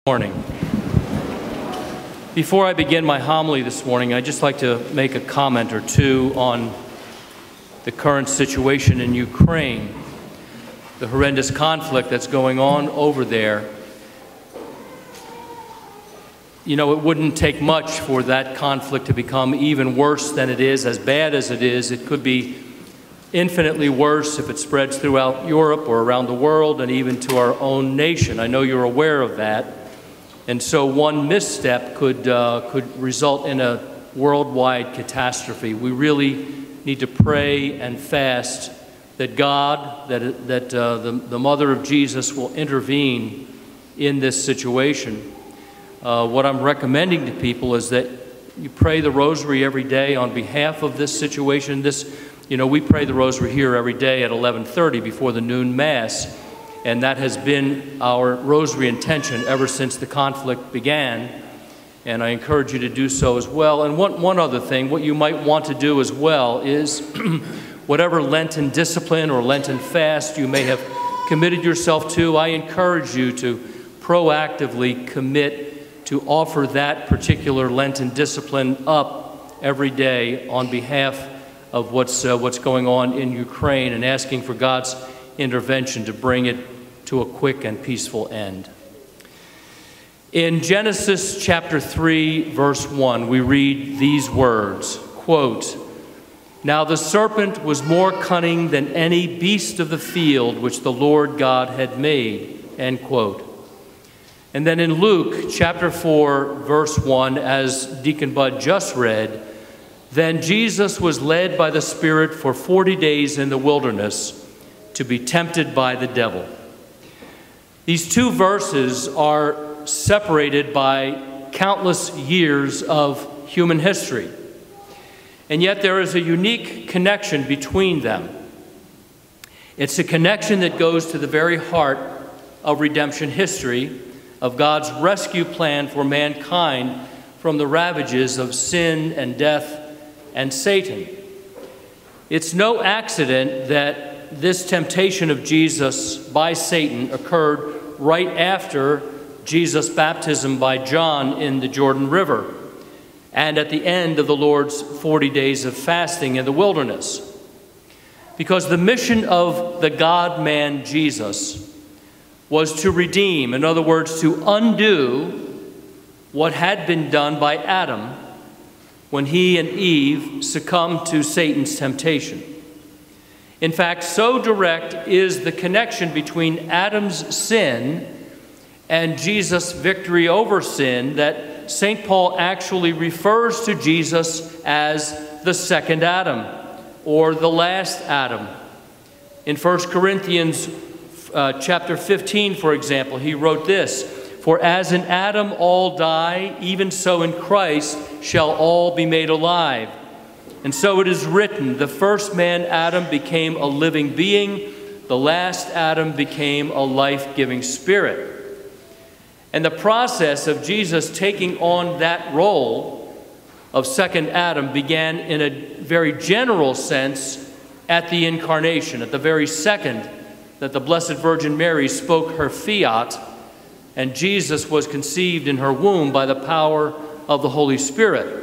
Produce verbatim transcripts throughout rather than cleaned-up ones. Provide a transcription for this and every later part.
Morning. Before I begin my homily this morning, I'd just like to make a comment or two on the current situation in Ukraine, the horrendous conflict that's going on over there. You know, it wouldn't take much for that conflict to become even worse than it is, as bad as it is. It could be infinitely worse if it spreads throughout Europe or around the world and even to our own nation. I know you're aware of that. And so one misstep could uh, could result in a worldwide catastrophe. We really need to pray and fast that God, that that uh, the, the Mother of Jesus will intervene in this situation. Uh, what I'm recommending to people is that you pray the rosary every day on behalf of this situation. This, you know, we pray the rosary here every day at eleven thirty before the noon Mass. And that has been our rosary intention ever since the conflict began. And I encourage you to do so as well. And one, one other thing, what you might want to do as well is whatever Lenten discipline or Lenten fast you may have committed yourself to, I encourage you to proactively commit to offer that particular Lenten discipline up every day on behalf of what's, uh, what's going on in Ukraine and asking for God's intervention to bring it to a quick and peaceful end. In Genesis chapter three, verse one, we read these words, quote, "Now the serpent was more cunning than any beast of the field which the Lord God had made," end quote. And then in Luke chapter four, verse one, as Deacon Bud just read, "Then Jesus was led by the Spirit for forty days in the wilderness to be tempted by the devil." These two verses are separated by countless years of human history. And yet there is a unique connection between them. It's a connection that goes to the very heart of redemption history, of God's rescue plan for mankind from the ravages of sin and death and Satan. It's no accident that this temptation of Jesus by Satan occurred right after Jesus' baptism by John in the Jordan River and at the end of the Lord's forty days of fasting in the wilderness. Because the mission of the God-man Jesus was to redeem, in other words, to undo what had been done by Adam when he and Eve succumbed to Satan's temptation. In fact, so direct is the connection between Adam's sin and Jesus' victory over sin that Saint Paul actually refers to Jesus as the second Adam, or the last Adam. In First Corinthians uh, chapter fifteen, for example, he wrote this, "For as in Adam all die, even so in Christ shall all be made alive. And so it is written, the first man, Adam, became a living being. The last Adam became a life-giving spirit." And the process of Jesus taking on that role of second Adam began in a very general sense at the incarnation, at the very second that the Blessed Virgin Mary spoke her fiat and Jesus was conceived in her womb by the power of the Holy Spirit.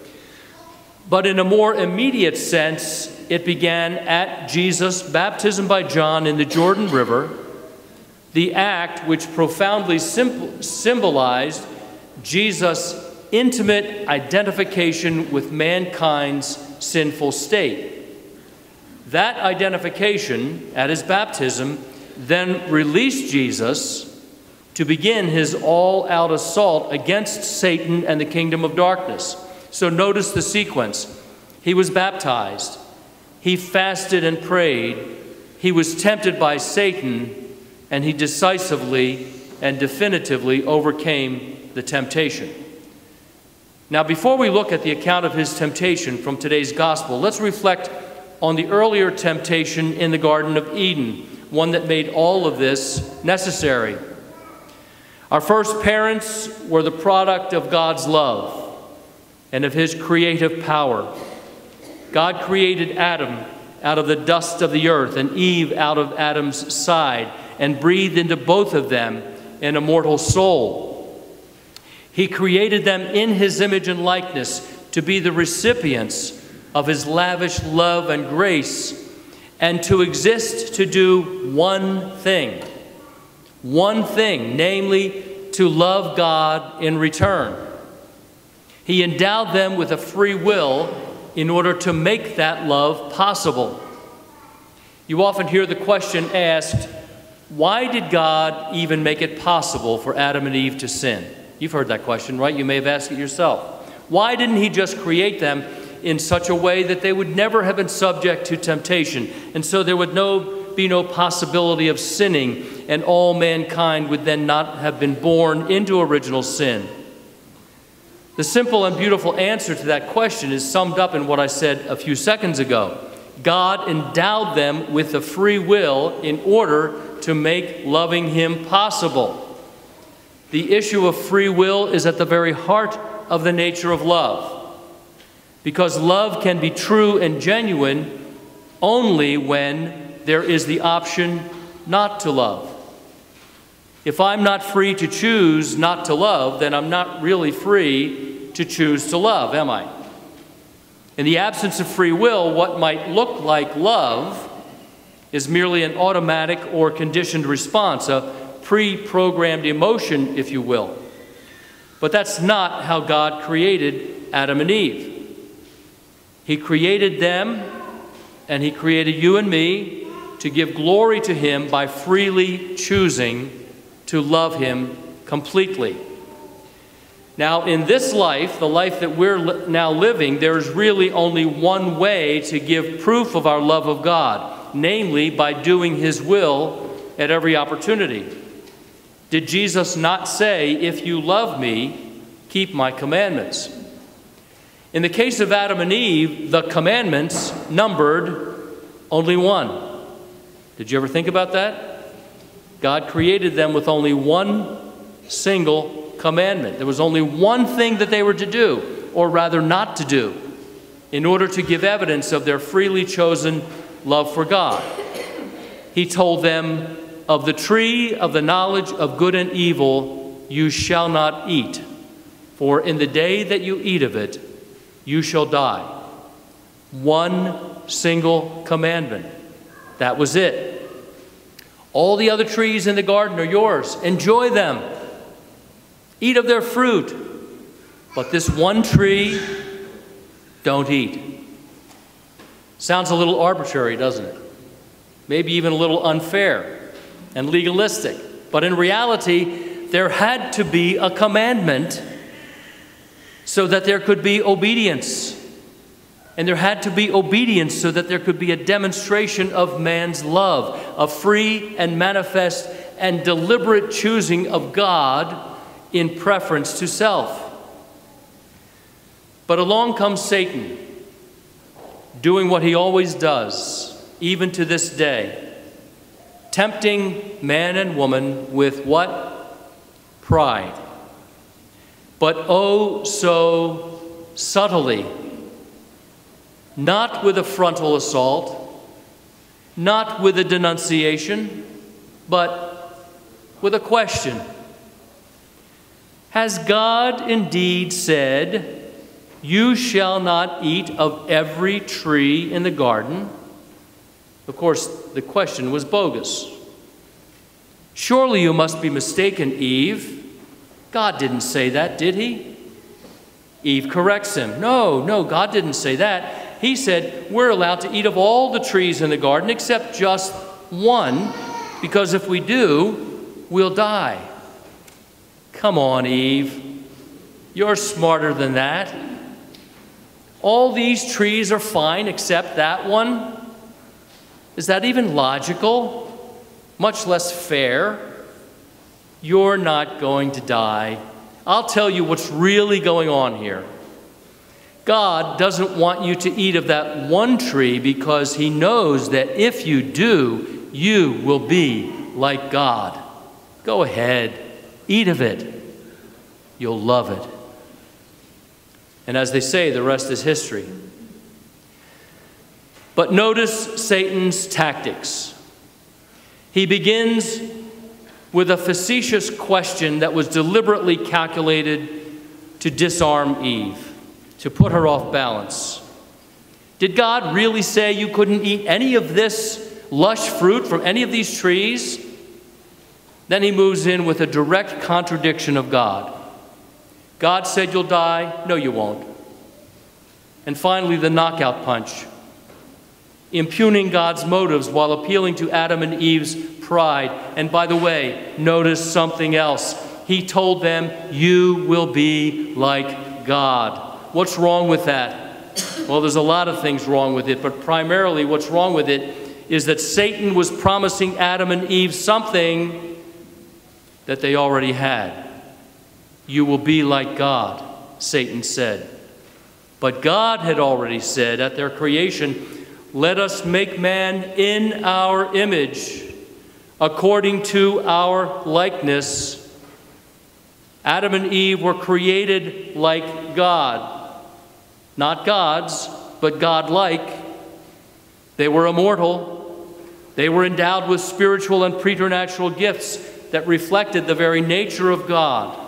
But in a more immediate sense, it began at Jesus' baptism by John in the Jordan River, the act which profoundly symbolized Jesus' intimate identification with mankind's sinful state. That identification at his baptism then released Jesus to begin his all-out assault against Satan and the kingdom of darkness. So notice the sequence. He was baptized. He fasted and prayed. He was tempted by Satan, and he decisively and definitively overcame the temptation. Now, before we look at the account of his temptation from today's gospel, let's reflect on the earlier temptation in the Garden of Eden, one that made all of this necessary. Our first parents were the product of God's love and of his creative power. God created Adam out of the dust of the earth and Eve out of Adam's side and breathed into both of them an immortal soul. He created them in his image and likeness to be the recipients of his lavish love and grace, and to exist to do one thing. One thing, namely, to love God in return. He endowed them with a free will in order to make that love possible. You often hear the question asked, why did God even make it possible for Adam and Eve to sin? You've heard that question, right? You may have asked it yourself. Why didn't he just create them in such a way that they would never have been subject to temptation, and so there would no, be no possibility of sinning, and all mankind would then not have been born into original sin? The simple and beautiful answer to that question is summed up in what I said a few seconds ago. God endowed them with a free will in order to make loving him possible. The issue of free will is at the very heart of the nature of love, because love can be true and genuine only when there is the option not to love. If I'm not free to choose not to love, then I'm not really free to choose to love, am I? In the absence of free will, what might look like love is merely an automatic or conditioned response, a pre-programmed emotion, if you will. But that's not how God created Adam and Eve. He created them, and he created you and me to give glory to him by freely choosing to love him completely. Now, in this life, the life that we're li- now living, there's really only one way to give proof of our love of God, namely by doing his will at every opportunity. Did Jesus not say, "If you love me, keep my commandments"? In the case of Adam and Eve, the commandments numbered only one. Did you ever think about that? God created them with only one single commandment. There was only one thing that they were to do, or rather not to do, in order to give evidence of their freely chosen love for God. He told them, "Of the tree of the knowledge of good and evil you shall not eat, for in the day that you eat of it, you shall die." One single commandment. That was it. All the other trees in the garden are yours. Enjoy them. Eat of their fruit. But this one tree, don't eat. Sounds a little arbitrary, doesn't it? Maybe even a little unfair and legalistic. But in reality, there had to be a commandment so that there could be obedience. And there had to be obedience so that there could be a demonstration of man's love, a free and manifest and deliberate choosing of God in preference to self. But along comes Satan, doing what he always does, even to this day, tempting man and woman with what? Pride. But oh so subtly, not with a frontal assault, not with a denunciation, but with a question. Has God indeed said, "You shall not eat of every tree in the garden"? Of course, the question was bogus. "Surely you must be mistaken, Eve. God didn't say that, did he?" Eve corrects him. No, no, God didn't say that. He said, we're allowed to eat of all the trees in the garden except just one, because if we do, we'll die. Come on, Eve. You're smarter than that. All these trees are fine except that one. Is that even logical? Much less fair. You're not going to die. I'll tell you what's really going on here. God doesn't want you to eat of that one tree because he knows that if you do, you will be like God. Go ahead, eat of it. You'll love it. And as they say, the rest is history. But notice Satan's tactics. He begins with a facetious question that was deliberately calculated to disarm Eve, to put her off balance. Did God really say you couldn't eat any of this lush fruit from any of these trees? Then he moves in with a direct contradiction of God. God said you'll die. No, you won't. And finally, the knockout punch, impugning God's motives while appealing to Adam and Eve's pride. And by the way, notice something else. He told them, you will be like God. What's wrong with that? Well, there's a lot of things wrong with it, but primarily what's wrong with it is that Satan was promising Adam and Eve something that they already had. You will be like God, Satan said. But God had already said at their creation, let us make man in our image, according to our likeness. Adam and Eve were created like God. Not gods, but God-like. They were immortal. They were endowed with spiritual and preternatural gifts that reflected the very nature of God.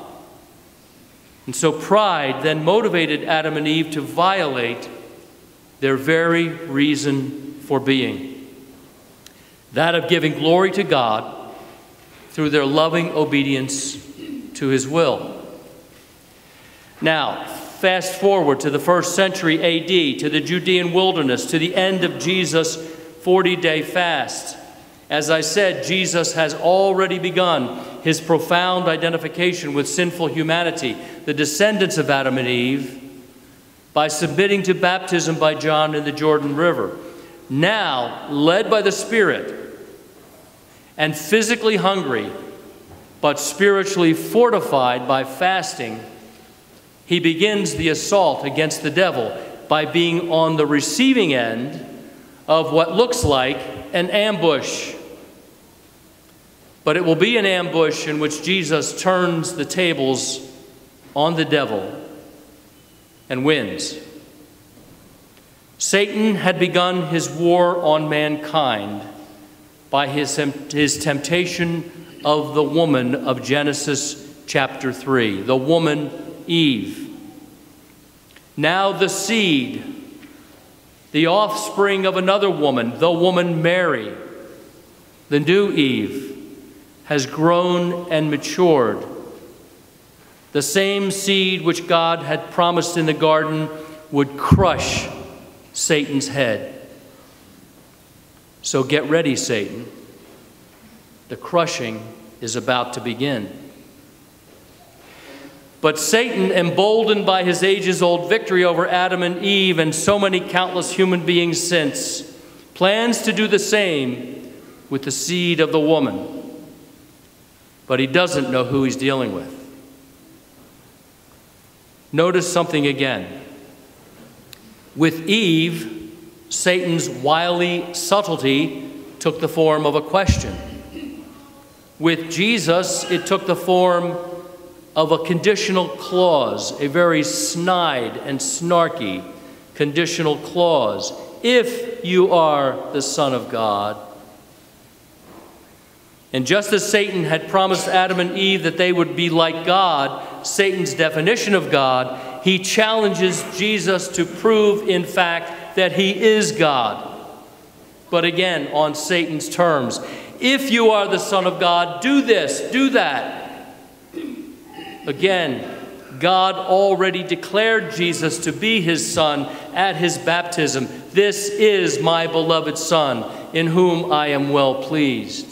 And so pride then motivated Adam and Eve to violate their very reason for being, that of giving glory to God through their loving obedience to his will. Now, fast forward to the first century A D, to the Judean wilderness, to the end of Jesus' forty-day fast. As I said, Jesus has already begun his profound identification with sinful humanity, the descendants of Adam and Eve, by submitting to baptism by John in the Jordan River. Now, led by the Spirit and physically hungry, but spiritually fortified by fasting, he begins the assault against the devil by being on the receiving end of what looks like an ambush. But it will be an ambush in which Jesus turns the tables on the devil and wins. Satan had begun his war on mankind by his, his temptation of the woman of Genesis chapter three, the woman Eve. Now the seed, the offspring of another woman, the woman Mary, the new Eve, has grown and matured. The same seed which God had promised in the garden would crush Satan's head. So get ready, Satan. The crushing is about to begin. But Satan, emboldened by his ages-old victory over Adam and Eve and so many countless human beings since, plans to do the same with the seed of the woman. But he doesn't know who he's dealing with. Notice something again. With Eve, Satan's wily subtlety took the form of a question. With Jesus, it took the form of a conditional clause, a very snide and snarky conditional clause. If you are the Son of God. And just as Satan had promised Adam and Eve that they would be like God, Satan's definition of God, he challenges Jesus to prove, in fact, that he is God. But again, on Satan's terms. If you are the Son of God, do this, do that. Again, God already declared Jesus to be his Son at his baptism. This is my beloved Son, in whom I am well pleased.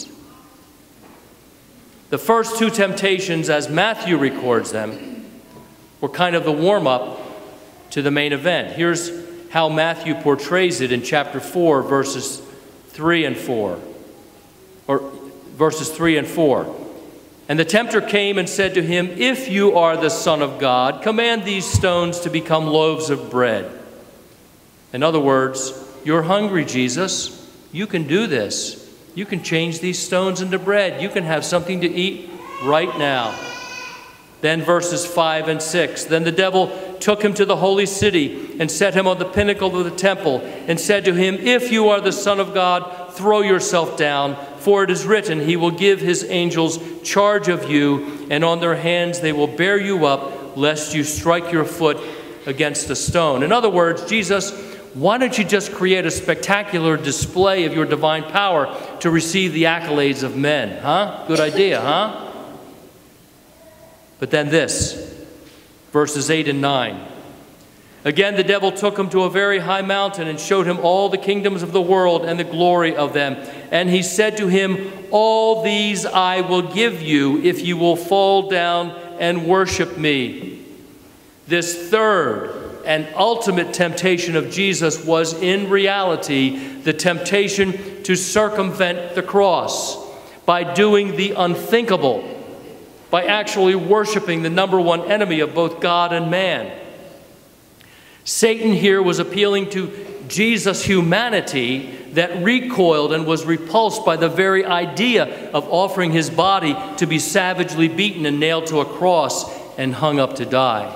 The first two temptations, as Matthew records them, were kind of the warm-up to the main event. Here's how Matthew portrays it in chapter four, verses three and four. Or verses three and four. And the tempter came and said to him, if you are the Son of God, command these stones to become loaves of bread. In other words, you're hungry, Jesus. You can do this. You can change these stones into bread. You can have something to eat right now. Then verses five and six. Then the devil took him to the holy city and set him on the pinnacle of the temple and said to him, if you are the Son of God, throw yourself down, for it is written, he will give his angels charge of you, and on their hands they will bear you up, lest you strike your foot against a stone. In other words, Jesus, why don't you just create a spectacular display of your divine power to receive the accolades of men? Huh? Good idea, huh? But then this, verses eight and nine. Again, the devil took him to a very high mountain and showed him all the kingdoms of the world and the glory of them. And he said to him, all these I will give you if you will fall down and worship me. This third and ultimate temptation of Jesus was in reality the temptation to circumvent the cross by doing the unthinkable, by actually worshiping the number one enemy of both God and man. Satan here was appealing to Jesus' humanity that recoiled and was repulsed by the very idea of offering his body to be savagely beaten and nailed to a cross and hung up to die.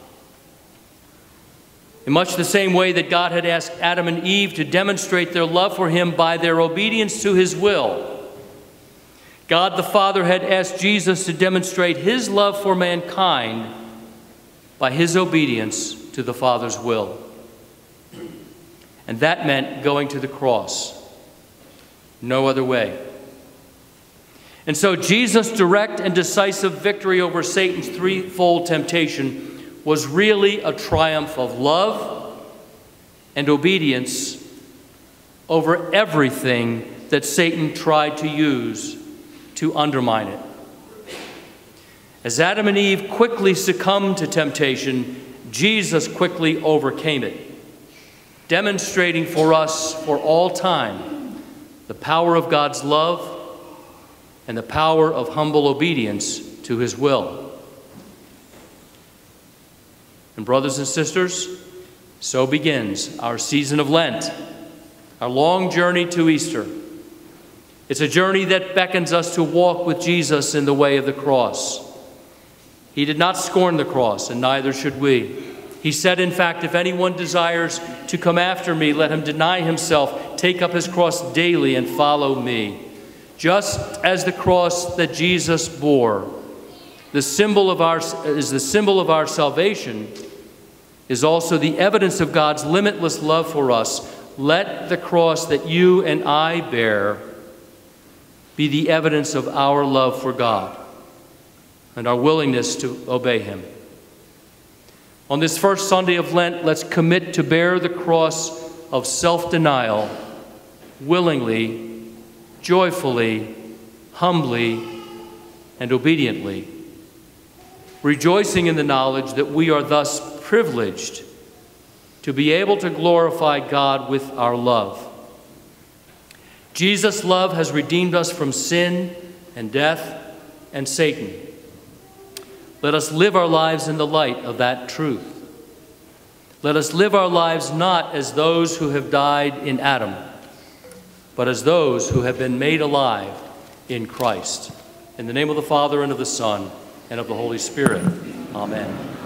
In much the same way that God had asked Adam and Eve to demonstrate their love for him by their obedience to his will, God the Father had asked Jesus to demonstrate his love for mankind by his obedience to the Father's will. And that meant going to the cross. No other way. And so Jesus' direct and decisive victory over Satan's threefold temptation was really a triumph of love and obedience over everything that Satan tried to use to undermine it. As Adam and Eve quickly succumbed to temptation, Jesus quickly overcame it, demonstrating for us for all time the power of God's love and the power of humble obedience to his will. And brothers and sisters, so begins our season of Lent, our long journey to Easter. It's a journey that beckons us to walk with Jesus in the way of the cross. He did not scorn the cross, and neither should we. He said, in fact, if anyone desires to come after me, let him deny himself, take up his cross daily, and follow me. Just as the cross that Jesus bore, the symbol of our, is the symbol of our salvation, is also the evidence of God's limitless love for us. Let the cross that you and I bear be the evidence of our love for God and our willingness to obey him. On this first Sunday of Lent, let's commit to bear the cross of self-denial willingly, joyfully, humbly, and obediently, rejoicing in the knowledge that we are thus privileged to be able to glorify God with our love. Jesus' love has redeemed us from sin and death and Satan. Let us live our lives in the light of that truth. Let us live our lives not as those who have died in Adam, but as those who have been made alive in Christ. In the name of the Father, and of the Son, and of the Holy Spirit. Amen.